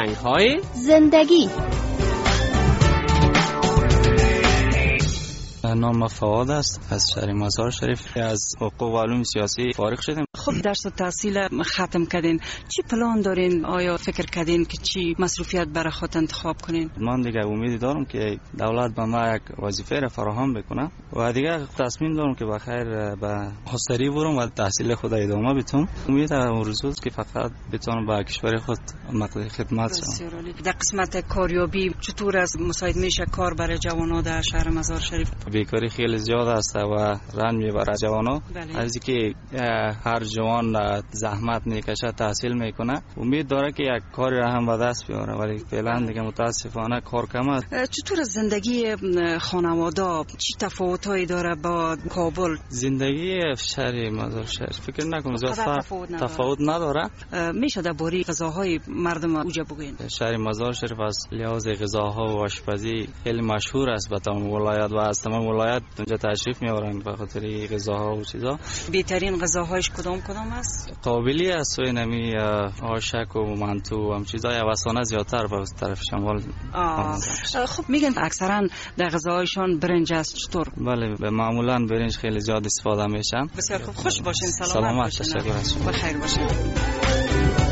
فرهنگ‌های زندگی. نام فواد است، از شهر مزار شریف، از حقوق و علوم سیاسی فارغ شدیم. خب درس و تحصیل ختم کردین، چی پلان دارین؟ آیا فکر کردین که چی مصروفیت برای خود انتخاب کنین؟ من دیگه امیدی دارم که دولت به ما یک وظیفه را فراهم بکنه و دیگه تصمیم دارم که بخیر به مستری برم و تحصیل خود ادامه بدم. امید اون روز که فقط بتونم به کشور خود مقدار خدمت کنم. در قسمت کاریابی چطور است؟ مساعد میشه کار برای جوانان در شهر مزار شریف؟ بیکاری خیلی زیاد است و رنج میبره جوانان. از اینکه هر جوان زحمت میکشه تحصیل میکنه، امید داره که یک کاری را هم به دست بیاره، ولی فعلا دیگه متاسفانه کار کم است. چطور از زندگی خانواده چی تفاوتایی داره با کابل؟ زندگی شهر مزار شریف فکر نکنم زیاد تفاوت نداره. میشه درباره غذاهای مردم اوجا بگوین؟ شهر مزار شریف از لحاظ غذاها و آشپزی خیلی مشهور است به تمام ولایت و از تمام ولایت اونجا تشریف میارن به خاطر غذاها و چیزا. بهترین غذاهایش کدام است؟ قابلی است و نمی آشک و منتو و هم چیزای اوسانه زیادتر به طرف شمال. خب میگن اکثرا در غذاهایشان برنج است، چطور؟ بله، به معمولا برنج خیلی زیاد استفاده میشه. بسیار خوب، خوش باشین، سلامت، تشکر. بخیر باشین.